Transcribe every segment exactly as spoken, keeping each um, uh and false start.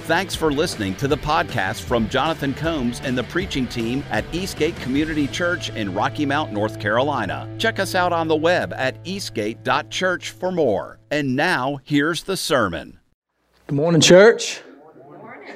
Thanks for listening to the podcast from Jonathan Combs and the preaching team at Eastgate Community Church in Rocky Mount, North Carolina. Check us out on the web at eastgate dot church for more. And now, here's the sermon. Good morning, church. Good morning.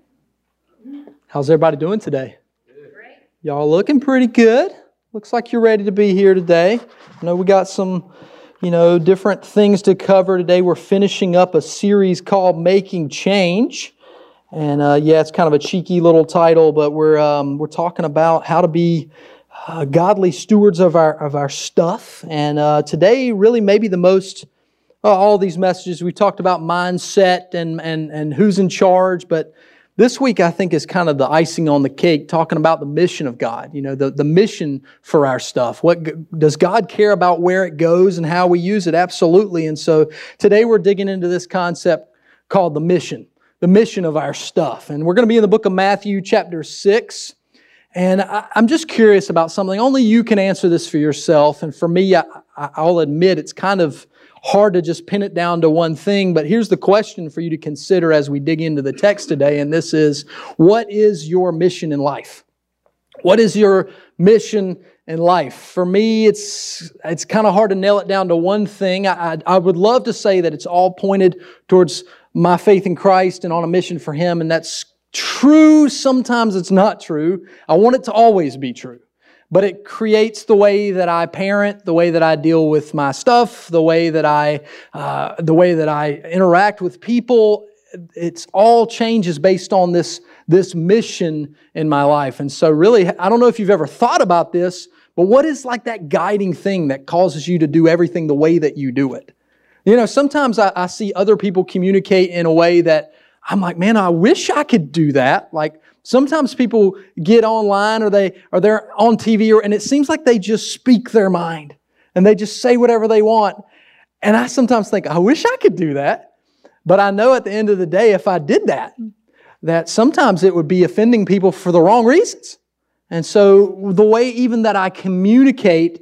How's everybody doing today? Great. Y'all looking pretty good. Looks like you're ready to be here today. I know we got some, you know, different things to cover today. We're finishing up a series called Making Change. And uh, yeah, it's kind of a cheeky little title, but we're um, we're talking about how to be uh, godly stewards of our of our stuff. And uh, today, really, maybe the most uh, all these messages we talked about mindset and and and who's in charge, but this week I think is kind of the icing on the cake, talking about the mission of God. You know, the the mission for our stuff. What does God care about where it goes and how we use it? Absolutely. And so today we're digging into this concept called the mission. The mission of our stuff. And we're going to be in the book of Matthew chapter six. And I, I'm just curious about something. Only you can answer this for yourself. And for me, I, I'll admit it's kind of hard to just pin it down to one thing. But here's the question for you to consider as we dig into the text today. And this is, what is your mission in life? What is your mission in life? For me, it's it's kind of hard to nail it down to one thing. I, I, I would love to say that it's all pointed towards my faith in Christ and on a mission for Him, and that's true. Sometimes it's not true. I want it to always be true. But it creates the way that I parent, the way that I deal with my stuff, the way that I, uh, the way that I interact with people. It's all changes based on this, this mission in my life. And so really, I don't know if you've ever thought about this, but what is like that guiding thing that causes you to do everything the way that you do it? You know, sometimes I, I see other people communicate in a way that I'm like, man, I wish I could do that. Like sometimes people get online or they or they're on T V or, and it seems like they just speak their mind and they just say whatever they want. And I sometimes think, I wish I could do that. But I know at the end of the day, if I did that, that sometimes it would be offending people for the wrong reasons. And so the way even that I communicate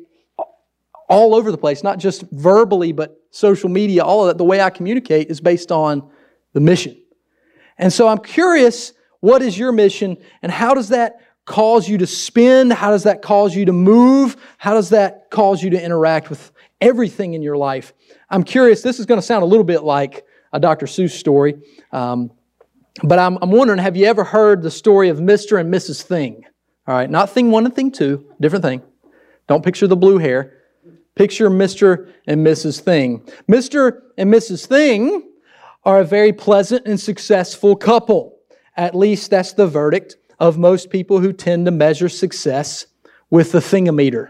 all over the place, not just verbally, but social media, all of that, the way I communicate is based on the mission. And so I'm curious, what is your mission and how does that cause you to spend? How does that cause you to move? How does that cause you to interact with everything in your life? I'm curious, this is going to sound a little bit like a Doctor Seuss story, um, but I'm, I'm wondering, have you ever heard the story of Mister and Missus Thing? All right, not Thing One and Thing Two, different thing. Don't picture the blue hair. Picture Mister and Missus Thing. Mister and Missus Thing are a very pleasant and successful couple. At least that's the verdict of most people who tend to measure success with the thingometer.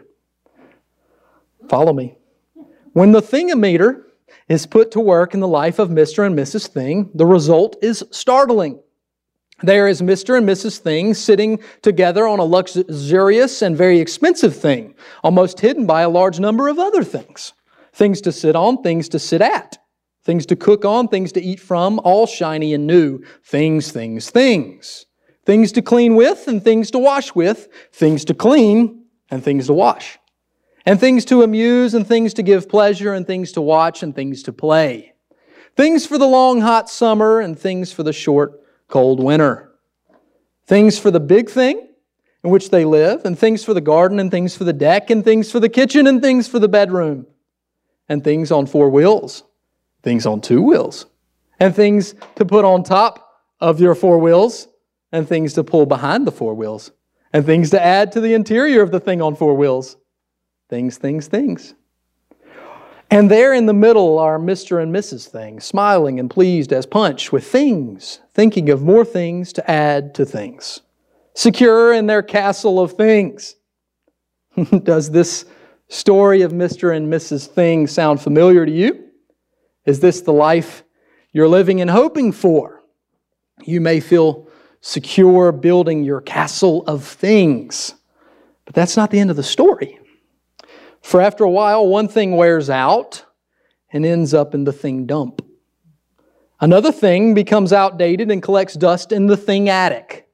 Follow me. When the thingometer is put to work in the life of Mister and Missus Thing, the result is startling. There is Mister and Missus Thing sitting together on a luxurious and very expensive thing, almost hidden by a large number of other things. Things to sit on, things to sit at, things to cook on, things to eat from, all shiny and new. Things, things, things. Things to clean with and things to wash with, things to clean and things to wash. And things to amuse and things to give pleasure and things to watch and things to play. Things for the long hot summer and things for the short cold winter. Things for the big thing in which they live, and things for the garden, and things for the deck, and things for the kitchen, and things for the bedroom, and things on four wheels, things on two wheels, and things to put on top of your four wheels, and things to pull behind the four wheels, and things to add to the interior of the thing on four wheels. Things, things, things. And there in the middle are Mister and Missus Thing, smiling and pleased as punch with things, thinking of more things to add to things, secure in their castle of things. Does this story of Mister and Missus Thing sound familiar to you? Is this the life you're living and hoping for? You may feel secure building your castle of things, but that's not the end of the story. For after a while, one thing wears out and ends up in the thing dump. Another thing becomes outdated and collects dust in the thing attic,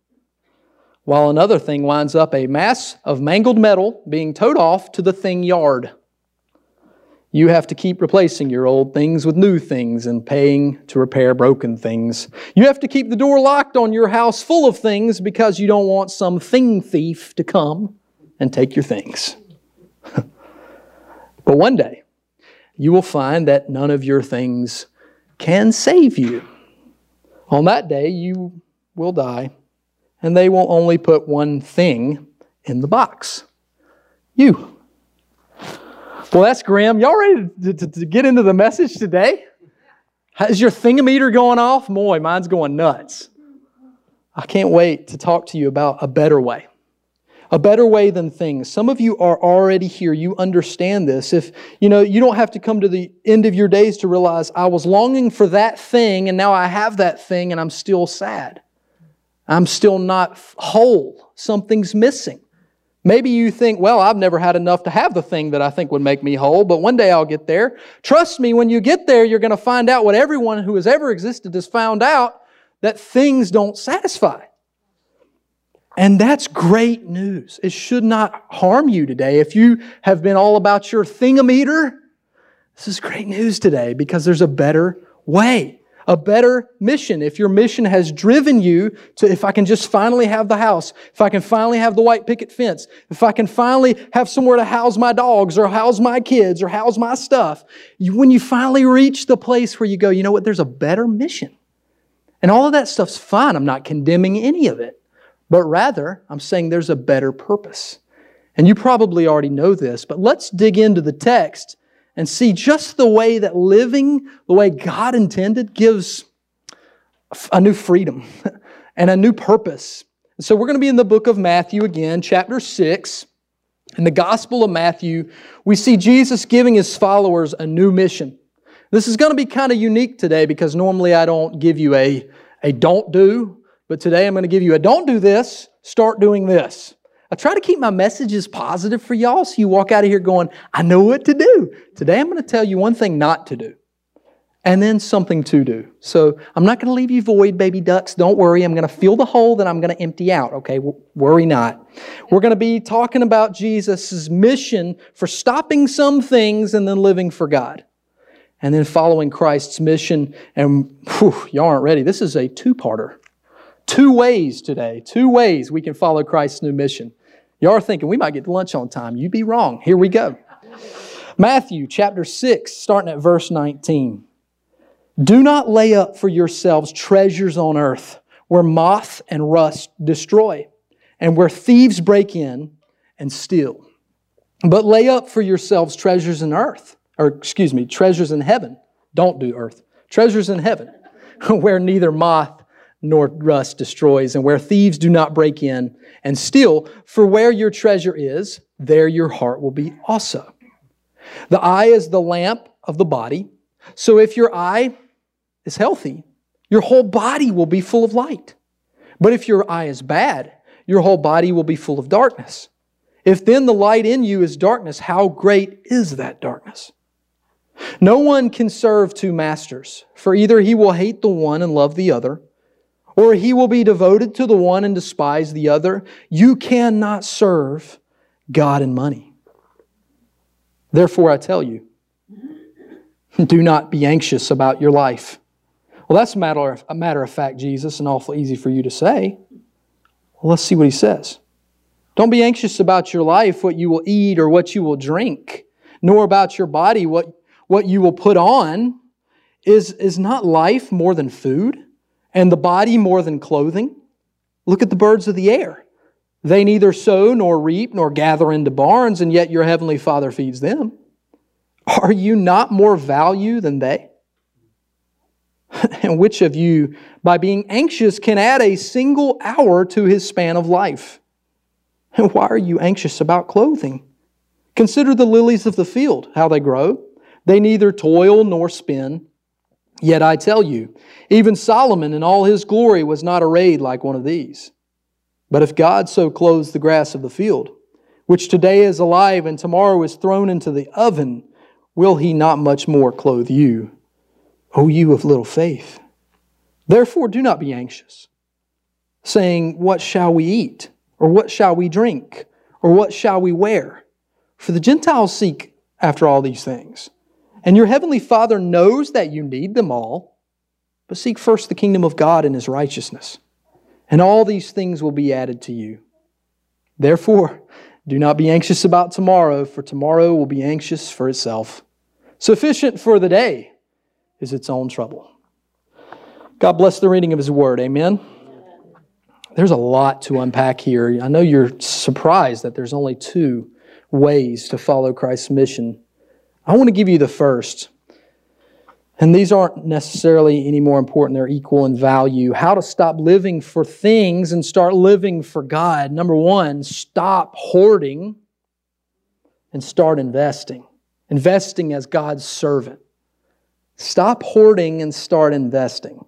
while another thing winds up a mass of mangled metal being towed off to the thing yard. You have to keep replacing your old things with new things and paying to repair broken things. You have to keep the door locked on your house full of things because you don't want some thing thief to come and take your things. But one day, you will find that none of your things can save you. On that day, you will die, and they will only put one thing in the box. You. Well, that's grim. Y'all ready to, to, to get into the message today? Is your thingometer going off? Boy, mine's going nuts. I can't wait to talk to you about a better way. A better way than things. Some of you are already here. You understand this. If, you know, you don't have to come to the end of your days to realize I was longing for that thing and now I have that thing and I'm still sad. I'm still not whole. Something's missing. Maybe you think, well, I've never had enough to have the thing that I think would make me whole, but one day I'll get there. Trust me, when you get there, you're going to find out what everyone who has ever existed has found out, that things don't satisfy. And that's great news. It should not harm you today. If you have been all about your thingometer, this is great news today because there's a better way. A better mission. If your mission has driven you to, if I can just finally have the house, if I can finally have the white picket fence, if I can finally have somewhere to house my dogs or house my kids or house my stuff, you, when you finally reach the place where you go, you know what, there's a better mission. And all of that stuff's fine. I'm not condemning any of it. But rather, I'm saying there's a better purpose. And you probably already know this, but let's dig into the text and see just the way that living the way God intended gives a new freedom and a new purpose. And so we're going to be in the book of Matthew again, chapter six. In the Gospel of Matthew, we see Jesus giving His followers a new mission. This is going to be kind of unique today because normally I don't give you a, a don't do, but today I'm going to give you a don't do this, start doing this. I try to keep my messages positive for y'all so you walk out of here going, I know what to do. Today I'm going to tell you one thing not to do and then something to do. So I'm not going to leave you void, baby ducks. Don't worry. I'm going to fill the hole that I'm going to empty out. Okay, worry not. We're going to be talking about Jesus' mission for stopping some things and then living for God. And then following Christ's mission. And whew, y'all aren't ready. This is a two-parter. Two ways today. Two ways we can follow Christ's new mission. Y'all are thinking we might get to lunch on time. You'd be wrong. Here we go. Matthew chapter six, starting at verse nineteen. Do not lay up for yourselves treasures on earth, where moth and rust destroy, and where thieves break in and steal. But lay up for yourselves treasures in earth, or excuse me, treasures in heaven. Don't do earth. Treasures in heaven, where neither moth nor rust destroys, and where thieves do not break in and steal. For where your treasure is, there your heart will be also. The eye is the lamp of the body. So if your eye is healthy, your whole body will be full of light. But if your eye is bad, your whole body will be full of darkness. If then the light in you is darkness, how great is that darkness? No one can serve two masters, for either he will hate the one and love the other, or he will be devoted to the one and despise the other. You cannot serve God and money. Therefore, I tell you, do not be anxious about your life. Well, that's a matter of, a matter of fact, Jesus, and awful easy for you to say. Well, let's see what He says. Don't be anxious about your life, what you will eat or what you will drink, nor about your body, what, what you will put on. Is, is not life more than food? And the body more than clothing? Look at the birds of the air. They neither sow nor reap nor gather into barns, and yet your heavenly Father feeds them. Are you not more value than they? And which of you, by being anxious, can add a single hour to his span of life? And why are you anxious about clothing? Consider the lilies of the field, how they grow. They neither toil nor spin. Yet I tell you, even Solomon in all his glory was not arrayed like one of these. But if God so clothes the grass of the field, which today is alive and tomorrow is thrown into the oven, will He not much more clothe you, O you of little faith? Therefore do not be anxious, saying, what shall we eat? Or what shall we drink? Or what shall we wear? For the Gentiles seek after all these things. And your heavenly Father knows that you need them all, but seek first the kingdom of God and His righteousness, and all these things will be added to you. Therefore, do not be anxious about tomorrow, for tomorrow will be anxious for itself. Sufficient for the day is its own trouble. God bless the reading of His Word. Amen. There's a lot to unpack here. I know you're surprised that there's only two ways to follow Christ's mission. I want to give you the first. And these aren't necessarily any more important. They're equal in value. How to stop living for things and start living for God. Number one, stop hoarding and start investing. Investing as God's servant. Stop hoarding and start investing.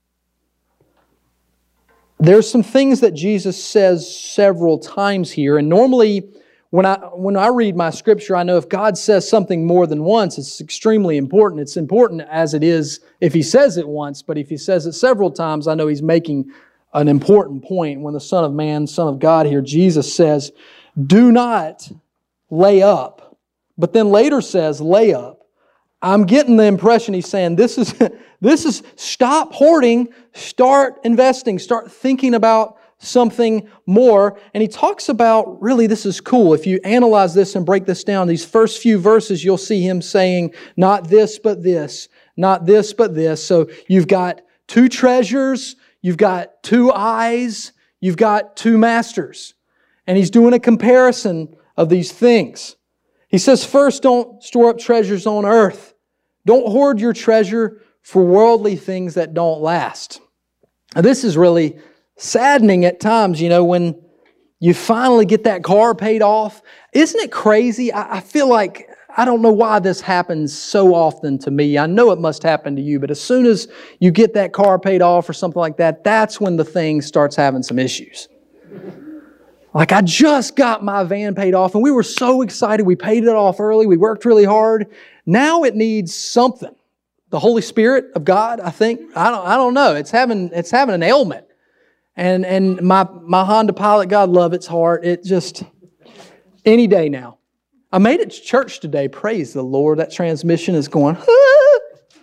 There's some things that Jesus says several times here, and normally when I when I read my Scripture, I know if God says something more than once, it's extremely important. It's important as it is if He says it once, but if He says it several times, I know He's making an important point. When the Son of Man, Son of God here, Jesus says, do not lay up, but then later says, lay up. I'm getting the impression He's saying, this is, this is stop hoarding, start investing, start thinking about something more. And He talks about, really this is cool, if you analyze this and break this down, these first few verses you'll see Him saying, not this but this, not this but this. So you've got two treasures, you've got two eyes, you've got two masters. And He's doing a comparison of these things. He says, first, don't store up treasures on earth. Don't hoard your treasure for worldly things that don't last. Now, this is really saddening at times, you know, when you finally get that car paid off. Isn't it crazy? I, I feel like, I don't know why this happens so often to me. I know it must happen to you, but as soon as you get that car paid off or something like that, that's when the thing starts having some issues. Like, I just got my van paid off and we were so excited. We paid it off early. We worked really hard. Now it needs something. The Holy Spirit of God, I think. I don't, I don't know. It's having, it's having an ailment. And, and my, my Honda Pilot, God love its heart. It just, any day now. I made it to church today. Praise the Lord. That transmission is going, ah.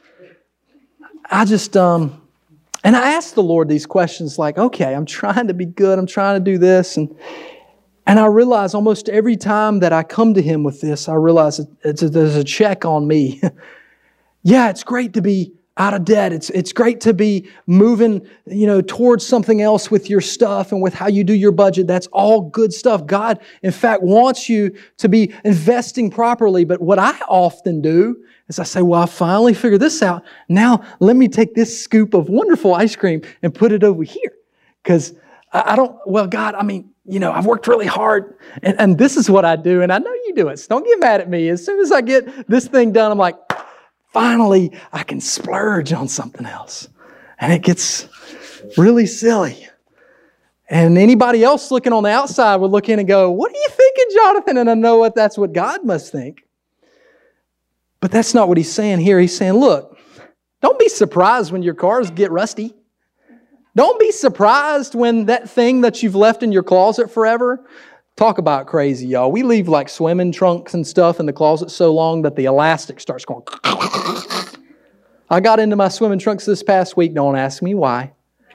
I just, um, and I asked the Lord these questions like, okay, I'm trying to be good. I'm trying to do this. And and I realize almost every time that I come to Him with this, I realize it, it's a, there's a check on me. Yeah, it's great to be out of debt. It's it's great to be moving, you know, towards something else with your stuff and with how you do your budget. That's all good stuff. God, in fact, wants you to be investing properly. But what I often do is I say, well, I finally figured this out. Now, let me take this scoop of wonderful ice cream and put it over here. Because I, I don't, well, God, I mean, you know, I've worked really hard. And, and this is what I do. And I know you do it. So don't get mad at me. As soon as I get this thing done, I'm like, finally, I can splurge on something else. And it gets really silly. And anybody else looking on the outside would look in and go, what are you thinking, Jonathan? And I know what that's what God must think. But that's not what He's saying here. He's saying, look, don't be surprised when your cars get rusty. Don't be surprised when that thing that you've left in your closet forever. Talk about crazy, y'all. We leave like swimming trunks and stuff in the closet so long that the elastic starts going. I got into my swimming trunks this past week. Don't ask me why.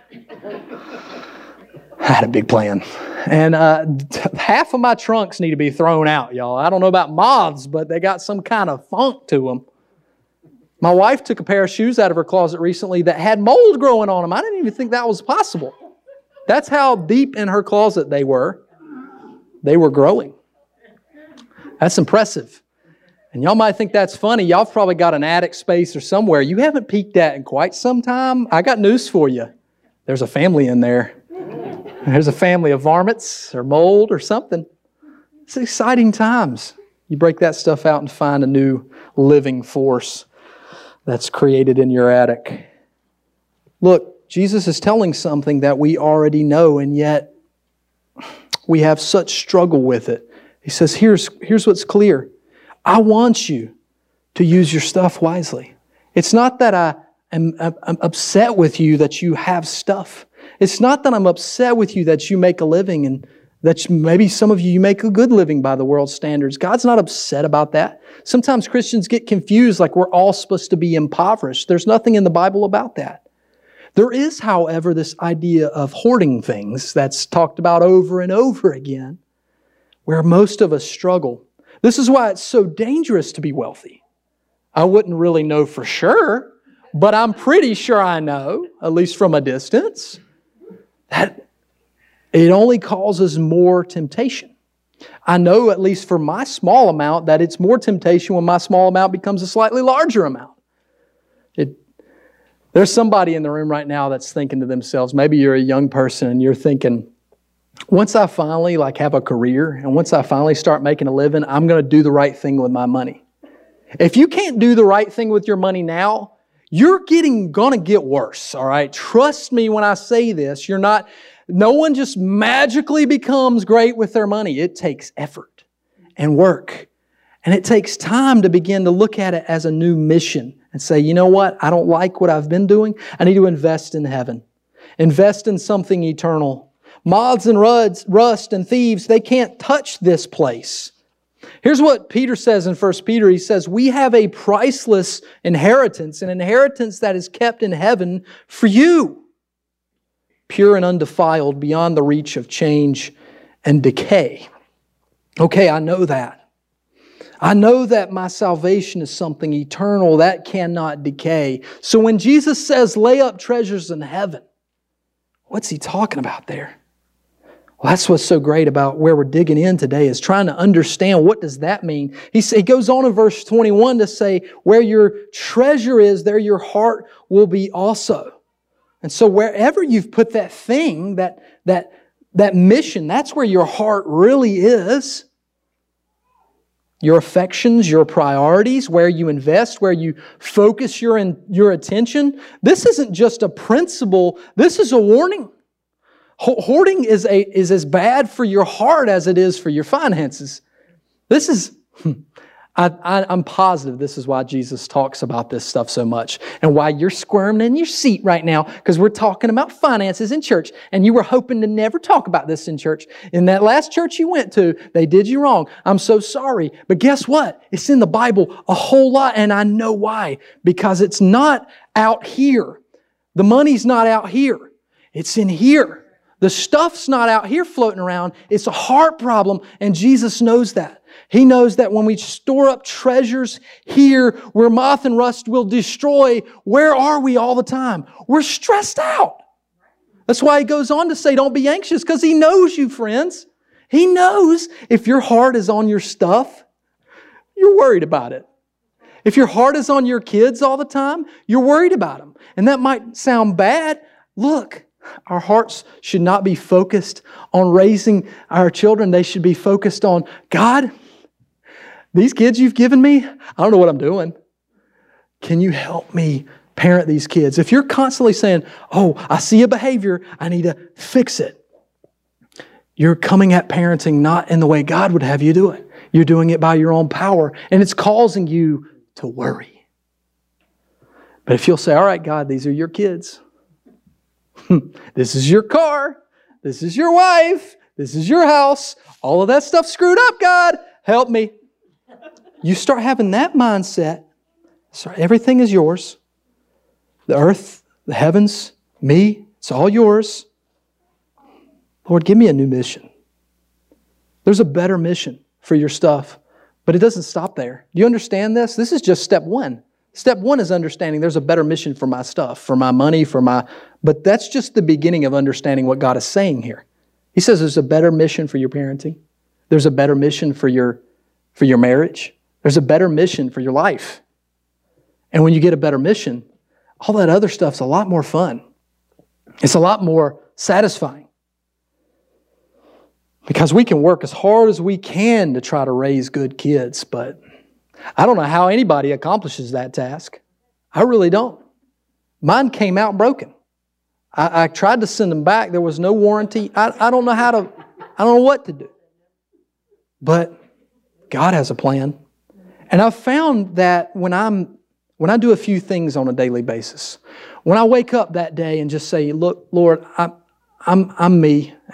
I had a big plan. And uh, half of my trunks need to be thrown out, y'all. I don't know about moths, but they got some kind of funk to them. My wife took a pair of shoes out of her closet recently that had mold growing on them. I didn't even think that was possible. That's how deep in her closet they were. They were growing. That's impressive. And y'all might think that's funny. Y'all have probably got an attic space or somewhere you haven't peeked at in quite some time. I got news for you. There's a family in there. There's a family of varmints or mold or something. It's exciting times. You break that stuff out and find a new living force that's created in your attic. Look, Jesus is telling something that we already know, and yet we have such struggle with it. He says, here's, here's what's clear. I want you to use your stuff wisely. It's not that I am I'm upset with you that you have stuff. It's not that I'm upset with you that you make a living and That maybe some of you, you make a good living by the world's standards. God's not upset about that. Sometimes Christians get confused like we're all supposed to be impoverished. There's nothing in the Bible about that. There is, however, this idea of hoarding things that's talked about over and over again, where most of us struggle. This is why it's so dangerous to be wealthy. I wouldn't really know for sure, but I'm pretty sure I know, at least from a distance, that it only causes more temptation. I know, at least for my small amount, that it's more temptation when my small amount becomes a slightly larger amount. It, there's somebody in the room right now that's thinking to themselves, maybe you're a young person and you're thinking, once I finally like have a career and once I finally start making a living, I'm going to do the right thing with my money. If you can't do the right thing with your money now, you're getting going to get worse, all right? Trust me when I say this. You're not, no one just magically becomes great with their money. It takes effort and work. And it takes time to begin to look at it as a new mission and say, you know what? I don't like what I've been doing. I need to invest in heaven. Invest in something eternal. Moths and rust and thieves, they can't touch this place. Here's what Peter says in First Peter. He says, we have a priceless inheritance, an inheritance that is kept in heaven for you, pure and undefiled, beyond the reach of change and decay. Okay, I know that. I know that my salvation is something eternal that cannot decay. So when Jesus says, lay up treasures in heaven, what's He talking about there? Well, that's what's so great about where we're digging in today, is trying to understand what does that mean. He, he goes on in verse twenty-one to say, where your treasure is, there your heart will be also. And so wherever you've put that thing, that, that, that mission, that's where your heart really is. Your affections, your priorities, where you invest, where you focus your, in, your attention. This isn't just a principle, this is a warning. Hoarding is a is as bad for your heart as it is for your finances. This is, I, I, I'm positive this is why Jesus talks about this stuff so much and why you're squirming in your seat right now, because we're talking about finances in church and you were hoping to never talk about this in church. In that last church you went to, they did you wrong. I'm so sorry. But guess what? It's in the Bible a whole lot, and I know why. Because it's not out here. The money's not out here. It's in here. The stuff's not out here floating around. It's a heart problem, and Jesus knows that. He knows that when we store up treasures here where moth and rust will destroy, where are we all the time? We're stressed out. That's why He goes on to say, don't be anxious, because He knows you, friends. He knows if your heart is on your stuff, you're worried about it. If your heart is on your kids all the time, you're worried about them. And that might sound bad. Look. Our hearts should not be focused on raising our children. They should be focused on, God, these kids you've given me, I don't know what I'm doing. Can you help me parent these kids? If you're constantly saying, oh, I see a behavior, I need to fix it, you're coming at parenting not in the way God would have you do it. You're doing it by your own power, and it's causing you to worry. But if you'll say, all right, God, these are your kids. This is your car. This is your wife. This is your house. All of that stuff screwed up, God. Help me. You start having that mindset. Sorry, everything is yours. The earth, the heavens, me, it's all yours. Lord, give me a new mission. There's a better mission for your stuff, but it doesn't stop there. Do you understand this? This is just step one. Step one is understanding there's a better mission for my stuff, for my money, for my... But that's just the beginning of understanding what God is saying here. He says there's a better mission for your parenting. There's a better mission for your, for your marriage. There's a better mission for your life. And when you get a better mission, all that other stuff's a lot more fun. It's a lot more satisfying. Because we can work as hard as we can to try to raise good kids, but I don't know how anybody accomplishes that task. I really don't. Mine came out broken. I, I tried to send them back. There was no warranty. I, I don't know how to, I don't know what to do. But God has a plan. And I've found that when I'm, when I do a few things on a daily basis, when I wake up that day and just say, look, Lord, I'm, I'm, I'm me, and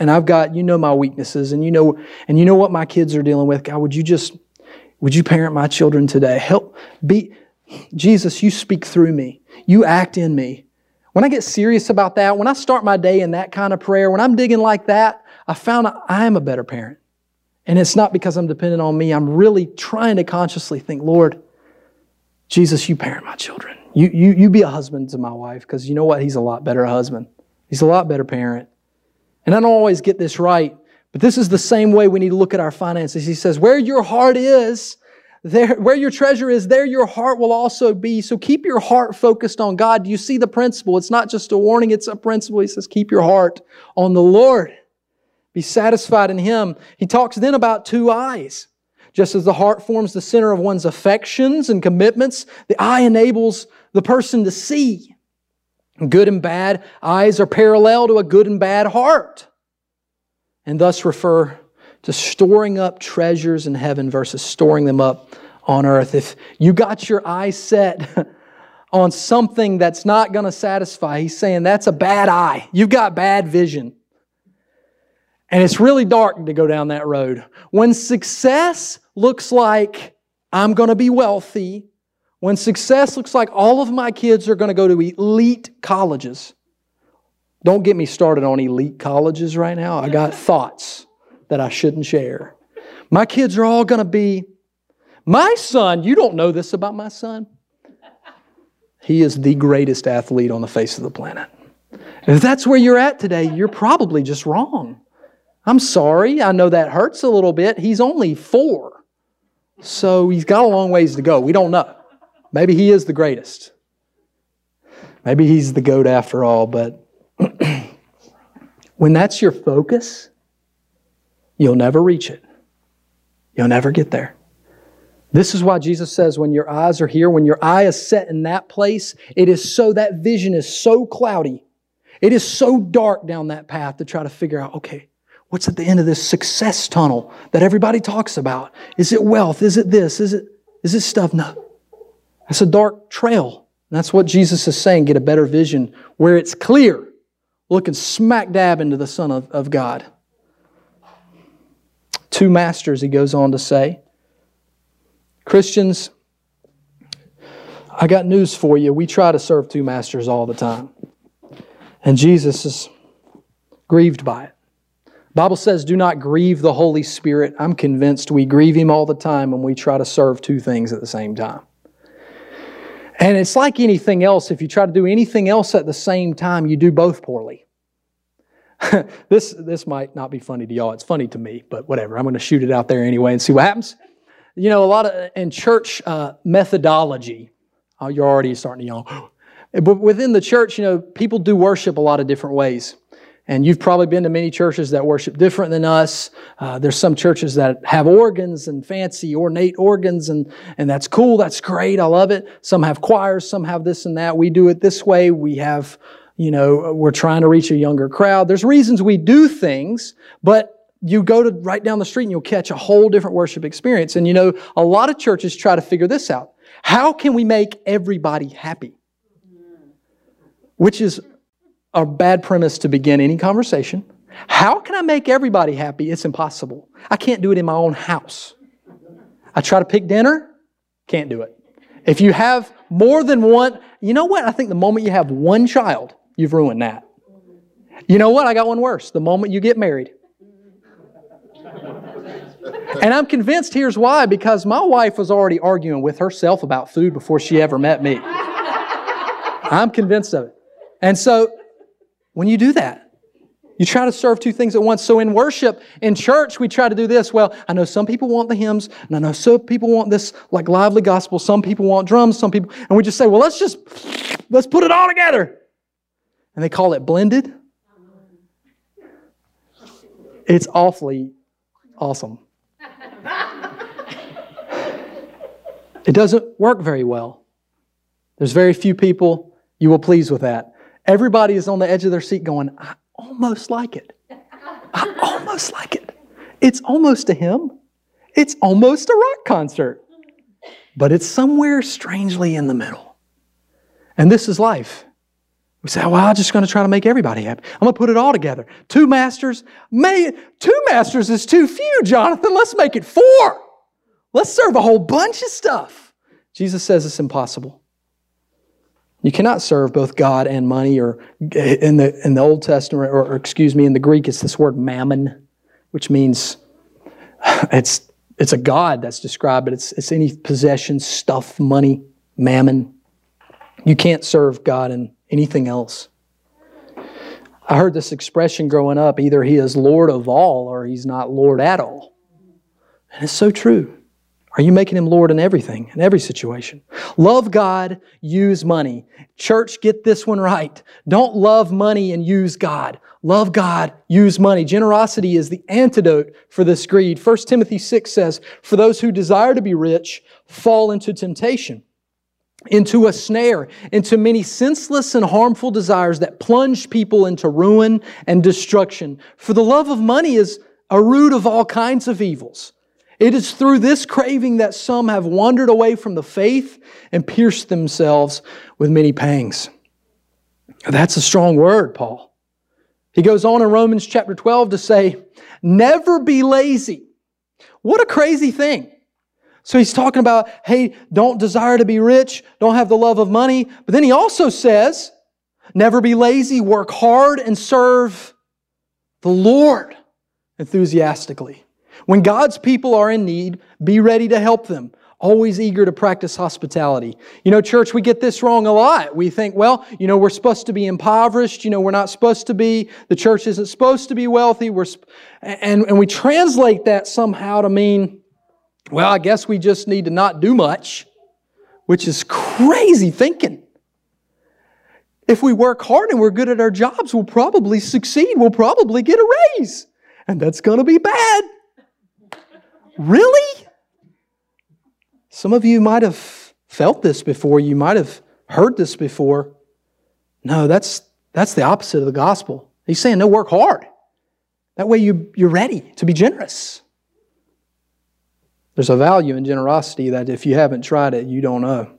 And I've got, you know my weaknesses, and you know, and you know what my kids are dealing with. God, would you just, would you parent my children today? Help be, Jesus, you speak through me. You act in me. When I get serious about that, when I start my day in that kind of prayer, when I'm digging like that, I found I am a better parent. And it's not because I'm dependent on me. I'm really trying to consciously think, Lord, Jesus, you parent my children. You, you, you be a husband to my wife, because you know what? He's a lot better husband. He's a lot better parent. And I don't always get this right, but this is the same way we need to look at our finances. He says, where your heart is, there, where your treasure is, there your heart will also be. So keep your heart focused on God. Do you see the principle? It's not just a warning, it's a principle. He says, keep your heart on the Lord. Be satisfied in Him. He talks then about two eyes. Just as the heart forms the center of one's affections and commitments, the eye enables the person to see. Good and bad eyes are parallel to a good and bad heart, and thus refer to storing up treasures in heaven versus storing them up on earth. If you got your eyes set on something that's not going to satisfy, He's saying that's a bad eye. You've got bad vision. And it's really dark to go down that road. When success looks like I'm going to be wealthy, when success looks like all of my kids are going to go to elite colleges. Don't get me started on elite colleges right now. I got thoughts that I shouldn't share. My kids are all going to be... My son, you don't know this about my son. He is the greatest athlete on the face of the planet. If that's where you're at today, you're probably just wrong. I'm sorry. I know that hurts a little bit. He's only four. So he's got a long ways to go. We don't know. Maybe he is the greatest. Maybe he's the GOAT after all. But when that's your focus, you'll never reach it. You'll never get there. This is why Jesus says when your eyes are here, when your eye is set in that place, it is so, that vision is so cloudy. It is so dark down that path to try to figure out, okay, what's at the end of this success tunnel that everybody talks about? Is it wealth? Is it this? Is it, is it stuff? No. It's a dark trail. And that's what Jesus is saying. Get a better vision where it's clear, looking smack dab into the Son of, of God. Two masters, he goes on to say. Christians, I got news for you. We try to serve two masters all the time. And Jesus is grieved by it. The Bible says, do not grieve the Holy Spirit. I'm convinced we grieve Him all the time when we try to serve two things at the same time. And it's like anything else. If you try to do anything else at the same time, you do both poorly. this, this might not be funny to y'all. It's funny to me, but whatever. I'm going to shoot it out there anyway and see what happens. You know, a lot of, in church uh, methodology, oh, you're already starting to yawn. But within the church, you know, people do worship a lot of different ways. And you've probably been to many churches that worship different than us. Uh, there's some churches that have organs and fancy ornate organs, and, and that's cool, that's great, I love it. Some have choirs, some have this and that. We do it this way. We have, you know, we're trying to reach a younger crowd. There's reasons we do things, but you go to right down the street and you'll catch a whole different worship experience. And you know, a lot of churches try to figure this out. How can we make everybody happy? Which is a bad premise to begin any conversation. How can I make everybody happy? It's impossible. I can't do it in my own house. I try to pick dinner, can't do it. If you have more than one, you know what? I think the moment you have one child, you've ruined that. You know what? I got one worse. The moment you get married. And I'm convinced here's why, because my wife was already arguing with herself about food before she ever met me. I'm convinced of it. And so, when you do that, you try to serve two things at once. So in worship, in church, we try to do this. Well, I know some people want the hymns, and I know some people want this like lively gospel. Some people want drums, some people, and we just say, well, let's just, let's put it all together. And they call it blended. It's awfully awesome. It doesn't work very well. There's very few people you will please with that. Everybody is on the edge of their seat going, I almost like it. I almost like it. It's almost a hymn. It's almost a rock concert. But it's somewhere strangely in the middle. And this is life. We say, well, I'm just going to try to make everybody happy. I'm going to put it all together. Two masters. May, two masters is too few, Jonathan. Let's make it four. Let's serve a whole bunch of stuff. Jesus says it's impossible. You cannot serve both God and money, or in the in the Old Testament, or, or excuse me, in the Greek, it's this word mammon, which means it's it's a god that's described, but it's it's any possession, stuff, money, mammon. You can't serve God and anything else. I heard this expression growing up: either He is Lord of all, or He's not Lord at all. And it's so true. Are you making Him Lord in everything, in every situation? Love God, use money. Church, get this one right. Don't love money and use God. Love God, use money. Generosity is the antidote for this greed. First Timothy six says, "For those who desire to be rich fall into temptation, into a snare, into many senseless and harmful desires that plunge people into ruin and destruction. For the love of money is a root of all kinds of evils. It is through this craving that some have wandered away from the faith and pierced themselves with many pangs." That's a strong word, Paul. He goes on in Romans chapter twelve to say, "Never be lazy." What a crazy thing. So he's talking about, hey, don't desire to be rich, don't have the love of money. But then he also says, never be lazy, work hard and serve the Lord enthusiastically. When God's people are in need, be ready to help them. Always eager to practice hospitality. You know, church, we get this wrong a lot. We think, well, you know, we're supposed to be impoverished. You know, we're not supposed to be. The church isn't supposed to be wealthy. We're, and, and we translate that somehow to mean, well, I guess we just need to not do much, which is crazy thinking. If we work hard and we're good at our jobs, we'll probably succeed. We'll probably get a raise. And that's going to be bad. Really? Some of you might have felt this before. You might have heard this before. No, that's that's the opposite of the gospel. He's saying, no, work hard. That way you, you're ready to be generous. There's a value in generosity that if you haven't tried it, you don't know.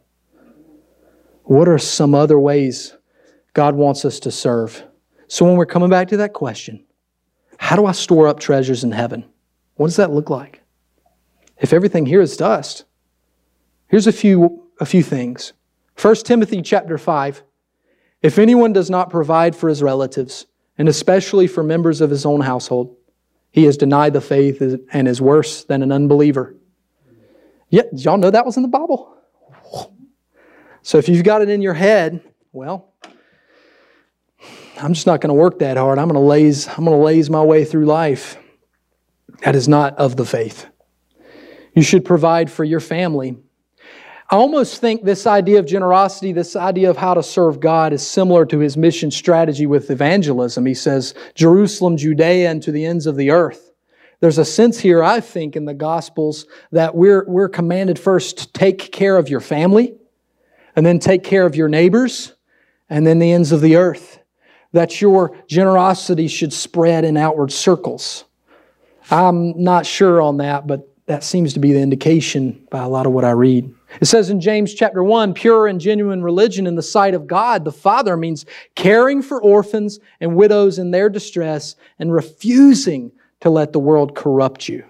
What are some other ways God wants us to serve? So when we're coming back to that question, how do I store up treasures in heaven? What does that look like? If everything here is dust, here's a few, a few things. First Timothy chapter five. If anyone does not provide for his relatives, and especially for members of his own household, he has denied the faith and is worse than an unbeliever. Yeah, did y'all know that was in the Bible? So if you've got it in your head, well, I'm just not going to work that hard. I'm going to laze, I'm going to laze my way through life. That is not of the faith. You should provide for your family. I almost think this idea of generosity, this idea of how to serve God is similar to His mission strategy with evangelism. He says, Jerusalem, Judea, and to the ends of the earth. There's a sense here, I think, in the Gospels that we're, we're commanded first to take care of your family, and then take care of your neighbors, and then the ends of the earth. That your generosity should spread in outward circles. I'm not sure on that, but that seems to be the indication by a lot of what I read. It says in James chapter one, pure and genuine religion in the sight of God the Father means caring for orphans and widows in their distress and refusing to let the world corrupt you.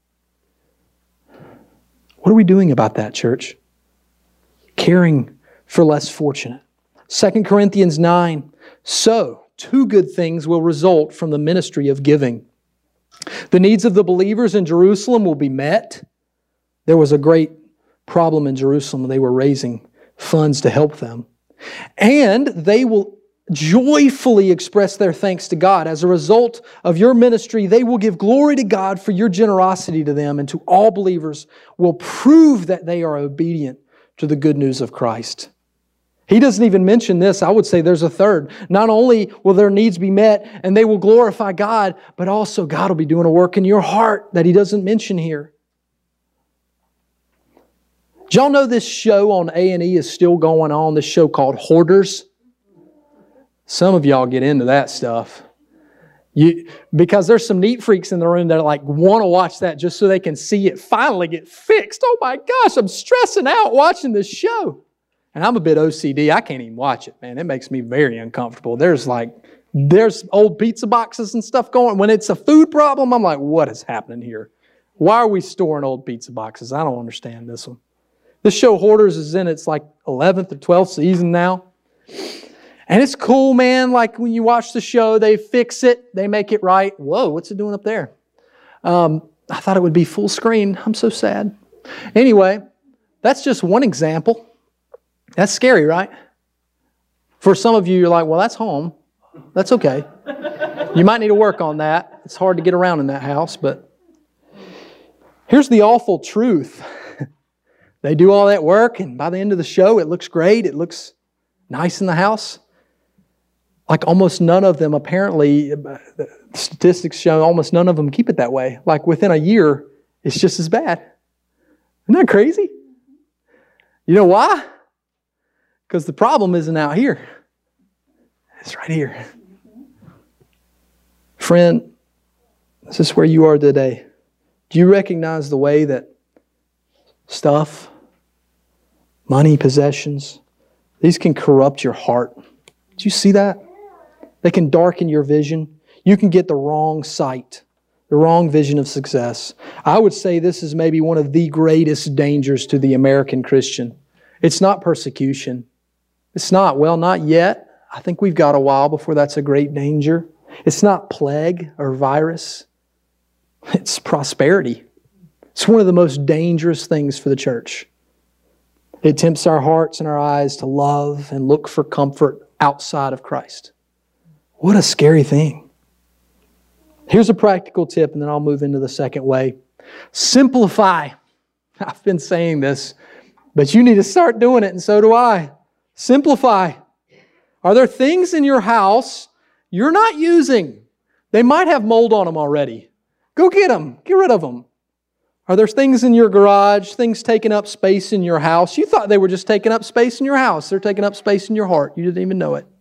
What are we doing about that, church? Caring for less fortunate. Second Corinthians nine, so two good things will result from the ministry of giving. The needs of the believers in Jerusalem will be met. There was a great problem in Jerusalem. They were raising funds to help them. And they will joyfully express their thanks to God. As a result of your ministry, they will give glory to God for your generosity to them, and to all believers will prove that they are obedient to the good news of Christ. He doesn't even mention this. I would say there's a third. Not only will their needs be met and they will glorify God, but also God will be doing a work in your heart that He doesn't mention here. Did y'all know this show on A and E is still going on? This show called Hoarders? Some of y'all get into that stuff. You, because there's some neat freaks in the room that like want to watch that just so they can see it finally get fixed. Oh my gosh, I'm stressing out watching this show. And I'm a bit O C D. I can't even watch it, man. It makes me very uncomfortable. There's like, there's old pizza boxes and stuff going. When it's a food problem, I'm like, what is happening here? Why are we storing old pizza boxes? I don't understand this one. This show, Hoarders, is in its like eleventh or twelfth season now. And it's cool, man. Like when you watch the show, they fix it. They make it right. Whoa, what's it doing up there? Um, I thought it would be full screen. I'm so sad. Anyway, that's just one example. That's scary, right? For some of you, you're like, well, that's home. That's okay. You might need to work on that. It's hard to get around in that house, but here's the awful truth. They do all that work, and by the end of the show, it looks great. It looks nice in the house. Like almost none of them, apparently, the statistics show almost none of them keep it that way. Like within a year, it's just as bad. Isn't that crazy? You know why? Because the problem isn't out here. It's right here. Friend, this is where you are today. Do you recognize the way that stuff, money, possessions, these can corrupt your heart? Do you see that? They can darken your vision. You can get the wrong sight, the wrong vision of success. I would say this is maybe one of the greatest dangers to the American Christian. It's not persecution. It's not, well, not yet. I think we've got a while before that's a great danger. It's not plague or virus. It's prosperity. It's one of the most dangerous things for the church. It tempts our hearts and our eyes to love and look for comfort outside of Christ. What a scary thing. Here's a practical tip, and then I'll move into the second way. Simplify. I've been saying this, but you need to start doing it, and so do I. Simplify. Are there things in your house you're not using? They might have mold on them already. Go get them. Get rid of them. Are there things in your garage, things taking up space in your house? You thought they were just taking up space in your house. They're taking up space in your heart. You didn't even know it.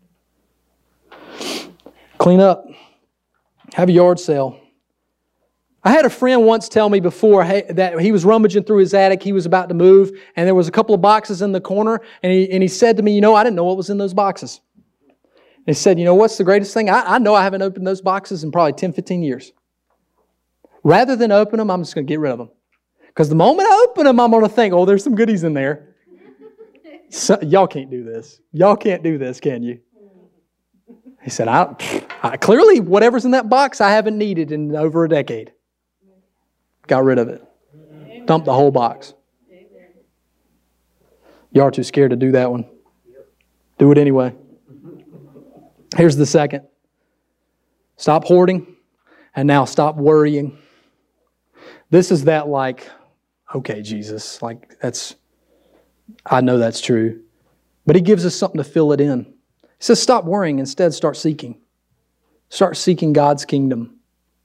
Clean up. Have a yard sale. I had a friend once tell me before hey, that he was rummaging through his attic. He was about to move, and there was a couple of boxes in the corner, and he, and he said to me, you know, I didn't know what was in those boxes. And he said, you know what's the greatest thing? I, I know I haven't opened those boxes in probably ten, fifteen years. Rather than open them, I'm just going to get rid of them. Because the moment I open them, I'm going to think, oh, there's some goodies in there. So, y'all can't do this. Y'all can't do this, can you? He said, I, I clearly, whatever's in that box, I haven't needed in over a decade. Got rid of it. Dumped the whole box. Y'all are too scared to do that one. Do it anyway. Here's the second. Stop hoarding, and now stop worrying. This is that like, okay, Jesus, like that's, I know that's true. But He gives us something to fill it in. He says, stop worrying, instead start seeking. Start seeking God's kingdom.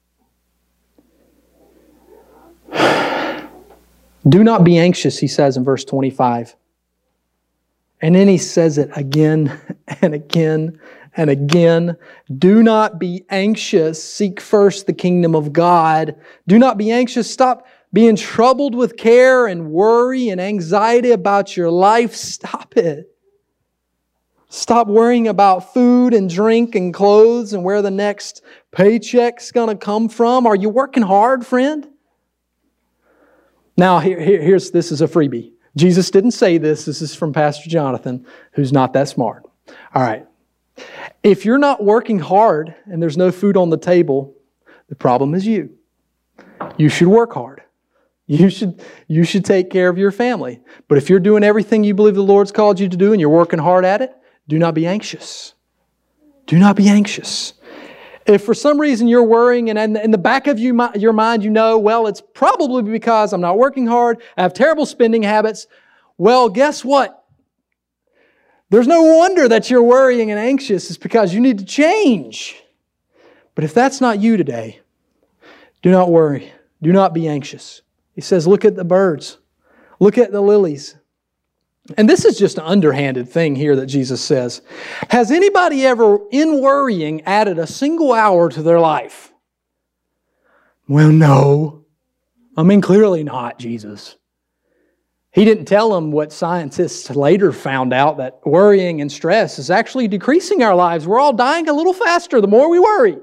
Do not be anxious, He says in verse twenty-five. And then He says it again and again and again. Do not be anxious. Seek first the kingdom of God. Do not be anxious. Stop being troubled with care and worry and anxiety about your life. Stop it. Stop worrying about food and drink and clothes and where the next paycheck's going to come from. Are you working hard, friend? Now, here, here, here's this is a freebie. Jesus didn't say this. This is from Pastor Jonathan, who's not that smart. All right. If you're not working hard and there's no food on the table, the problem is you. You should work hard. You should, you should take care of your family. But if you're doing everything you believe the Lord's called you to do and you're working hard at it, do not be anxious. Do not be anxious. If for some reason you're worrying and in the back of you, your mind you know, well, it's probably because I'm not working hard, I have terrible spending habits, well, guess what? There's no wonder that you're worrying and anxious. It's because you need to change. But if that's not you today, do not worry. Do not be anxious. He says, look at the birds. Look at the lilies. And this is just an underhanded thing here that Jesus says. Has anybody ever, in worrying, added a single hour to their life? Well, no. I mean, clearly not, Jesus. He didn't tell them what scientists later found out, that worrying and stress is actually decreasing our lives. We're all dying a little faster the more we worry.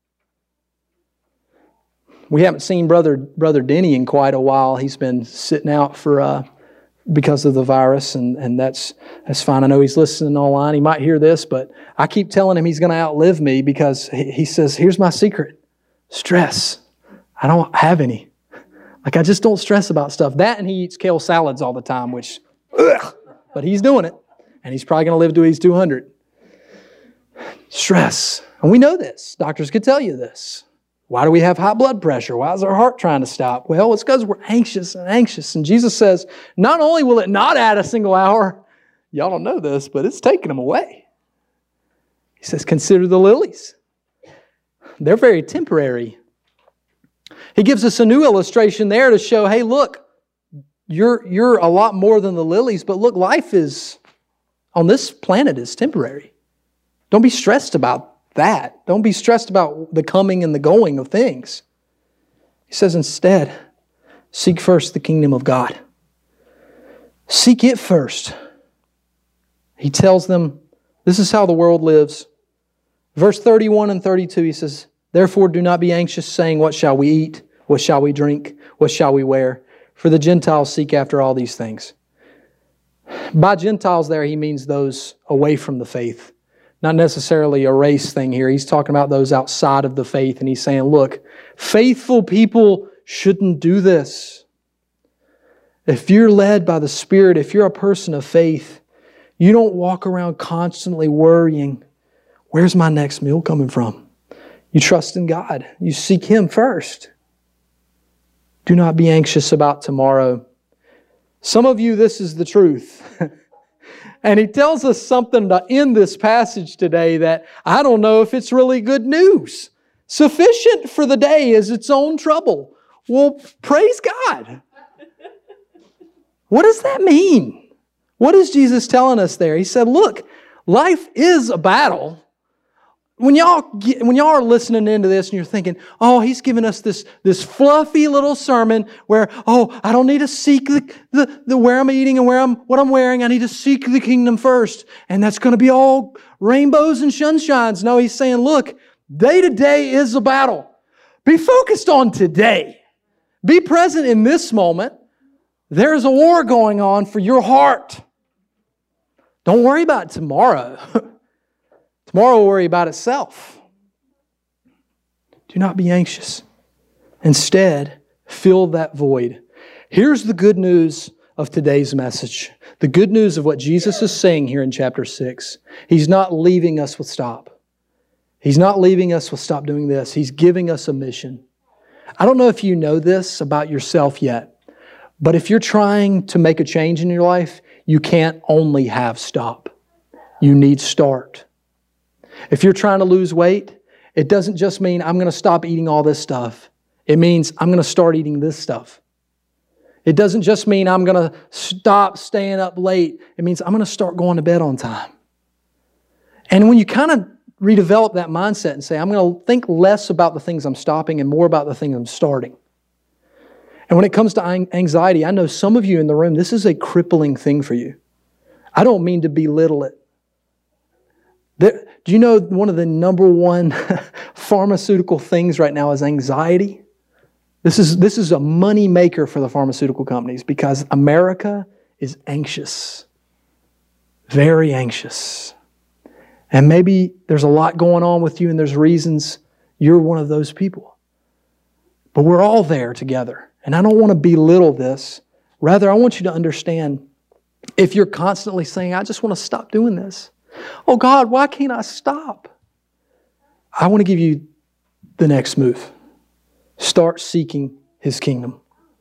We haven't seen Brother Brother Denny in quite a while. He's been sitting out for uh, because of the virus, and, and that's that's fine. I know he's listening online. He might hear this, but I keep telling him he's going to outlive me because he, he says, here's my secret. Stress. I don't have any. Like, I just don't stress about stuff. That, and he eats kale salads all the time, which, ugh, but he's doing it. And he's probably going to live to he's two hundred. Stress. And we know this. Doctors could tell you this. Why do we have high blood pressure? Why is our heart trying to stop? Well, it's because we're anxious and anxious. And Jesus says, not only will it not add a single hour, y'all don't know this, but it's taking them away. He says, consider the lilies. They're very temporary. He gives us a new illustration there to show, hey, look, you're, you're a lot more than the lilies, but look, life is, on this planet is temporary. Don't be stressed about that. Don't be stressed about the coming and the going of things. He says instead, seek first the kingdom of God. Seek it first. He tells them, this is how the world lives. Verse thirty-one and thirty-two, he says, therefore do not be anxious, saying, what shall we eat? What shall we drink? What shall we wear? For the Gentiles seek after all these things. By Gentiles there, he means those away from the faith. Not necessarily a race thing here. He's talking about those outside of the faith. And he's saying, look, faithful people shouldn't do this. If you're led by the Spirit, if you're a person of faith, you don't walk around constantly worrying, where's my next meal coming from? You trust in God. You seek Him first. Do not be anxious about tomorrow. Some of you, this is the truth. And he tells us something to end this passage today that I don't know if it's really good news. Sufficient for the day is its own trouble. Well, praise God. What does that mean? What is Jesus telling us there? He said, look, life is a battle. When y'all get, when y'all are listening into this and you're thinking, oh, he's giving us this, this fluffy little sermon where, oh, I don't need to seek the, the, the where I'm eating and where I'm what I'm wearing. I need to seek the kingdom first. And that's going to be all rainbows and sunshines. No, he's saying, look, day to day is a battle. Be focused on today. Be present in this moment. There's a war going on for your heart. Don't worry about tomorrow. Tomorrow will worry about itself. Do not be anxious. Instead, fill that void. Here's the good news of today's message. The good news of what Jesus is saying here in chapter six. He's not leaving us with stop. He's not leaving us with stop doing this. He's giving us a mission. I don't know if you know this about yourself yet, but if you're trying to make a change in your life, you can't only have stop. You need start. If you're trying to lose weight, it doesn't just mean I'm going to stop eating all this stuff. It means I'm going to start eating this stuff. It doesn't just mean I'm going to stop staying up late. It means I'm going to start going to bed on time. And when you kind of redevelop that mindset and say, I'm going to think less about the things I'm stopping and more about the things I'm starting. And when it comes to anxiety, I know some of you in the room, this is a crippling thing for you. I don't mean to belittle it. There, do you know one of the number one pharmaceutical things right now is anxiety? This is, this is a money maker for the pharmaceutical companies because America is anxious. Very anxious. And maybe there's a lot going on with you and there's reasons you're one of those people. But we're all there together. And I don't want to belittle this. Rather, I want you to understand if you're constantly saying, I just want to stop doing this. Oh God, why can't I stop? I want to give you the next move. Start seeking His kingdom.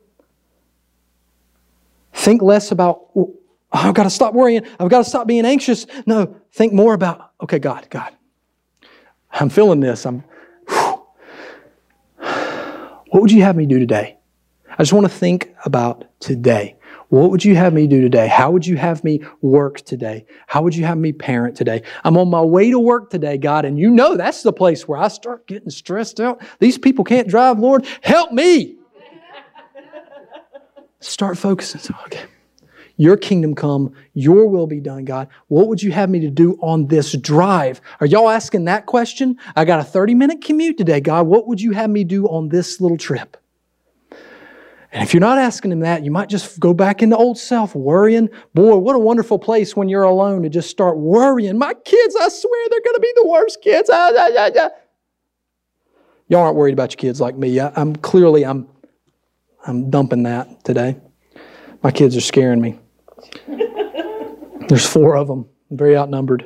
Think less about, oh, I've got to stop worrying. I've got to stop being anxious. No, think more about, okay, God, God, I'm feeling this. I'm. Whew. What would you have me do today? I just want to think about today. What would you have me do today? How would you have me work today? How would you have me parent today? I'm on my way to work today, God, and you know that's the place where I start getting stressed out. These people can't drive, Lord. Help me. Start focusing. So, okay, Your kingdom come, your will be done, God. What would you have me to do on this drive? Are y'all asking that question? I got a thirty-minute commute today, God. What would you have me do on this little trip? And if you're not asking Him that, you might just go back into old self, worrying. Boy, what a wonderful place when you're alone to just start worrying. My kids, I swear, they're going to be the worst kids. Ah, ah, ah, ah. Y'all aren't worried about your kids like me. I, I'm clearly, I'm, I'm dumping that today. My kids are scaring me. There's four of them. I'm very outnumbered.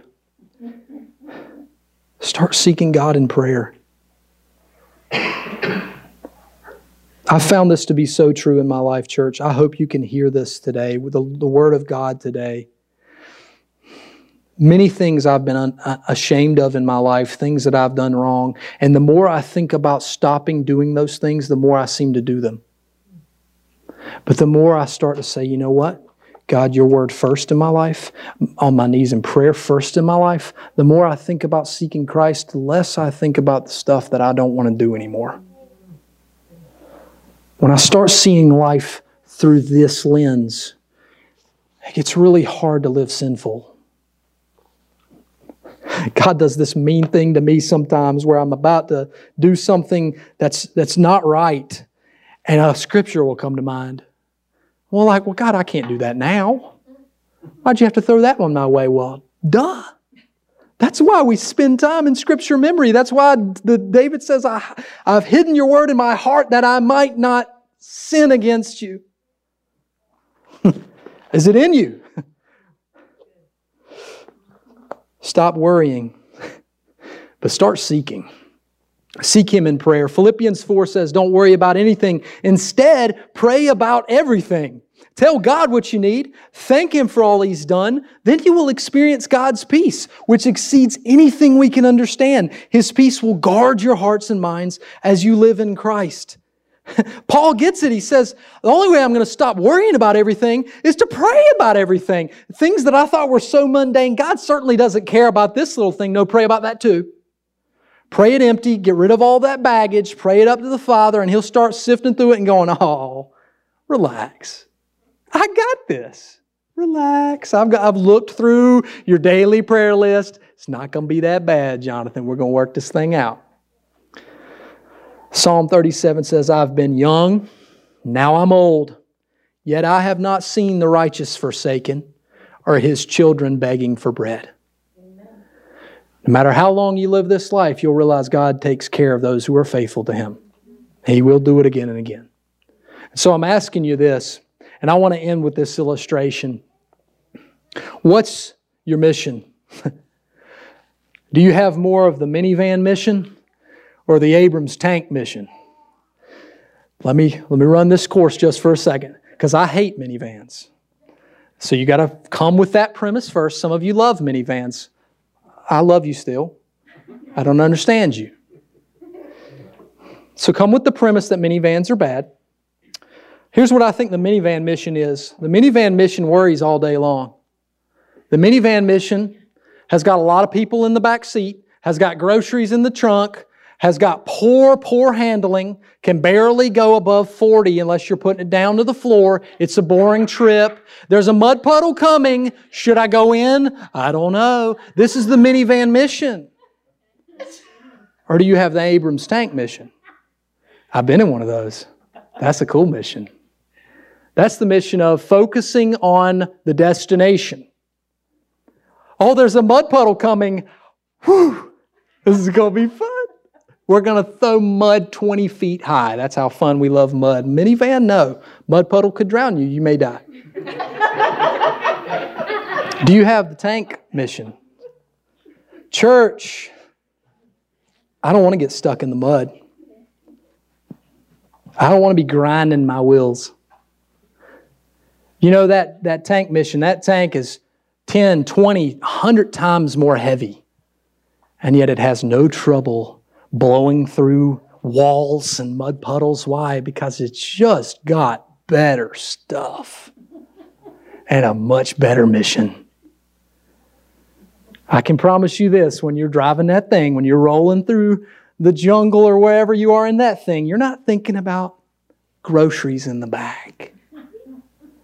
Start seeking God in prayer. I found this to be so true in my life, church. I hope you can hear this today with the, the Word of God today. Many things I've been un, ashamed of in my life, things that I've done wrong. And the more I think about stopping doing those things, the more I seem to do them. But the more I start to say, you know what? God, your Word first in my life, on my knees in prayer first in my life, the more I think about seeking Christ, the less I think about the stuff that I don't want to do anymore. When I start seeing life through this lens, it gets really hard to live sinful. God does this mean thing to me sometimes where I'm about to do something that's, that's not right, and a scripture will come to mind. Well, like, well, God, I can't do that now. Why'd you have to throw that one my way? Well, duh. That's why we spend time in Scripture memory. That's why the, David says, I, I've hidden your word in my heart that I might not sin against you. Is it in you? Stop worrying, but start seeking. Seek Him in prayer. Philippians four says, don't worry about anything. Instead, pray about everything. Tell God what you need. Thank Him for all He's done. Then you will experience God's peace, which exceeds anything we can understand. His peace will guard your hearts and minds as you live in Christ. Paul gets it. He says, the only way I'm going to stop worrying about everything is to pray about everything. Things that I thought were so mundane, God certainly doesn't care about this little thing. No, pray about that too. Pray it empty, get rid of all that baggage, pray it up to the Father, and He'll start sifting through it and going, oh, relax. I got this. Relax. I've got, I've looked through your daily prayer list. It's not going to be that bad, Jonathan. We're going to work this thing out. Psalm thirty-seven says, I've been young, now I'm old, yet I have not seen the righteous forsaken or his children begging for bread. Amen. No matter how long you live this life, you'll realize God takes care of those who are faithful to Him. He will do it again and again. So I'm asking you this, and I want to end with this illustration. What's your mission? Do you have more of the minivan mission or the Abrams tank mission? Let me, let me run this course just for a second, because I hate minivans. So you got to come with that premise first. Some of you love minivans. I love you still. I don't understand you. So come with the premise that minivans are bad. Here's what I think the minivan mission is. The minivan mission worries all day long. The minivan mission has got a lot of people in the back seat, has got groceries in the trunk, has got poor, poor handling, can barely go above forty unless you're putting it down to the floor. It's a boring trip. There's a mud puddle coming. Should I go in? I don't know. This is the minivan mission. Or do you have the Abrams tank mission? I've been in one of those. That's a cool mission. That's the mission of focusing on the destination. Oh, there's a mud puddle coming. Whew, this is going to be fun. We're going to throw mud twenty feet high. That's how fun we love mud. Minivan, no. Mud puddle could drown you. You may die. Do you have the tank mission? Church, I don't want to get stuck in the mud. I don't want to be grinding my wheels. You know, that, that tank mission, that tank is ten, twenty, one hundred times more heavy. And yet it has no trouble blowing through walls and mud puddles. Why? Because it's just got better stuff and a much better mission. I can promise you this, when you're driving that thing, when you're rolling through the jungle or wherever you are in that thing, you're not thinking about groceries in the bag.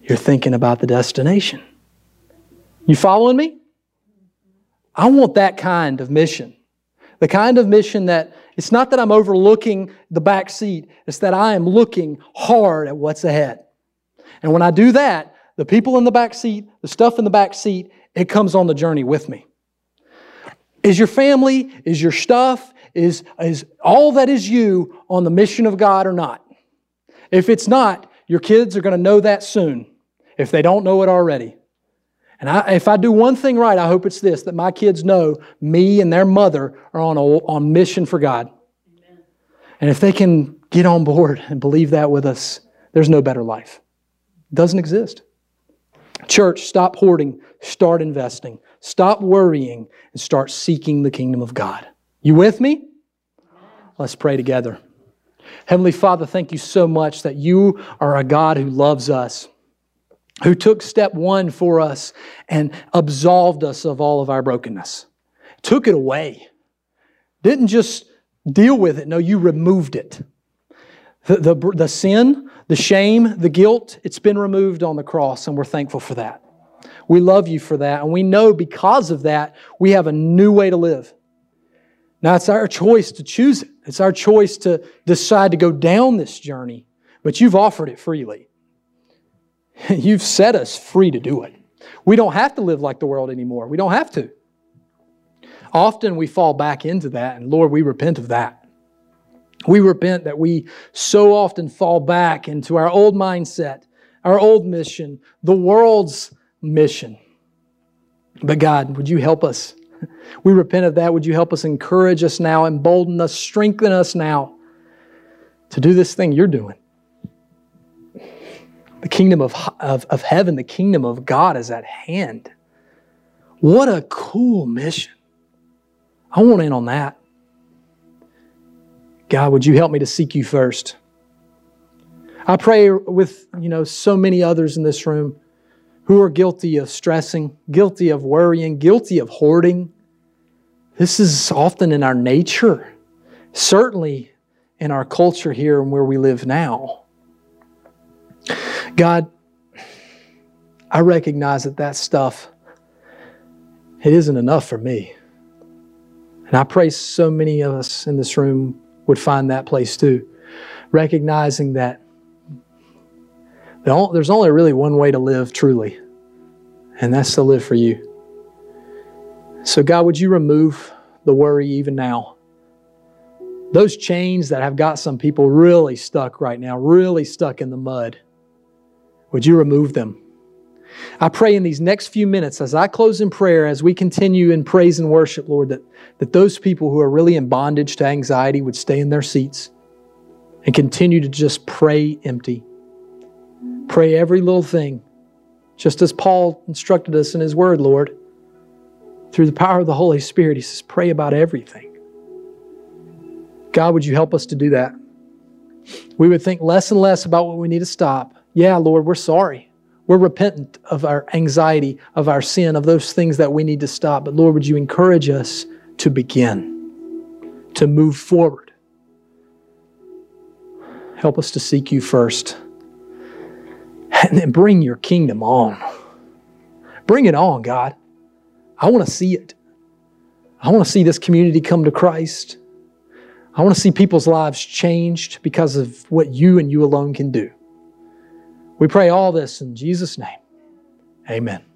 you're thinking about the destination. You following me? I want that kind of mission. The kind of mission that it's not that I'm overlooking the back seat. It's that I am looking hard at what's ahead. And when I do that, the people in the back seat, the stuff in the back seat, it comes on the journey with me. Is your family, is your stuff, is, is all that is you on the mission of God or not? If it's not, your kids are going to know that soon, if they don't know it already. And I, if I do one thing right, I hope it's this, that my kids know me and their mother are on, a, on mission for God. Amen. And if they can get on board and believe that with us, there's no better life. It doesn't exist. Church, stop hoarding, start investing. Stop worrying and start seeking the kingdom of God. You with me? Let's pray together. Heavenly Father, thank you so much that you are a God who loves us, who took step one for us and absolved us of all of our brokenness. Took it away. Didn't just deal with it. No, you removed it. The, the, the sin, the shame, the guilt, it's been removed on the cross, and we're thankful for that. We love you for that, and we know because of that, we have a new way to live. Now, it's our choice to choose it. It's our choice to decide to go down this journey, but you've offered it freely. You've set us free to do it. We don't have to live like the world anymore. We don't have to. Often we fall back into that, and Lord, we repent of that. We repent that we so often fall back into our old mindset, our old mission, the world's mission. But God, would you help us? We repent of that. Would you help us, encourage us now, embolden us, strengthen us now to do this thing you're doing? The kingdom of, of, of heaven, the kingdom of God is at hand. What a cool mission. I want in on that. God, would you help me to seek you first? I pray with, you know, so many others in this room who are guilty of stressing, guilty of worrying, guilty of hoarding. This is often in our nature, certainly in our culture here and where we live now. God, I recognize that that stuff, it isn't enough for me. And I pray so many of us in this room would find that place too, recognizing that there's only really one way to live truly, and that's to live for you. So God, would you remove the worry even now? Those chains that have got some people really stuck right now, really stuck in the mud, would you remove them? I pray in these next few minutes, as I close in prayer, as we continue in praise and worship, Lord, that, that those people who are really in bondage to anxiety would stay in their seats and continue to just pray empty. Pray every little thing, just as Paul instructed us in his word, Lord. Through the power of the Holy Spirit, he says, pray about everything. God, would you help us to do that? We would think less and less about what we need to stop. Yeah, Lord, we're sorry. We're repentant of our anxiety, of our sin, of those things that we need to stop. But Lord, would you encourage us to begin, to move forward? Help us to seek you first. And then bring your kingdom on. Bring it on, God. I want to see it. I want to see this community come to Christ. I want to see people's lives changed because of what you and you alone can do. We pray all this in Jesus' name. Amen.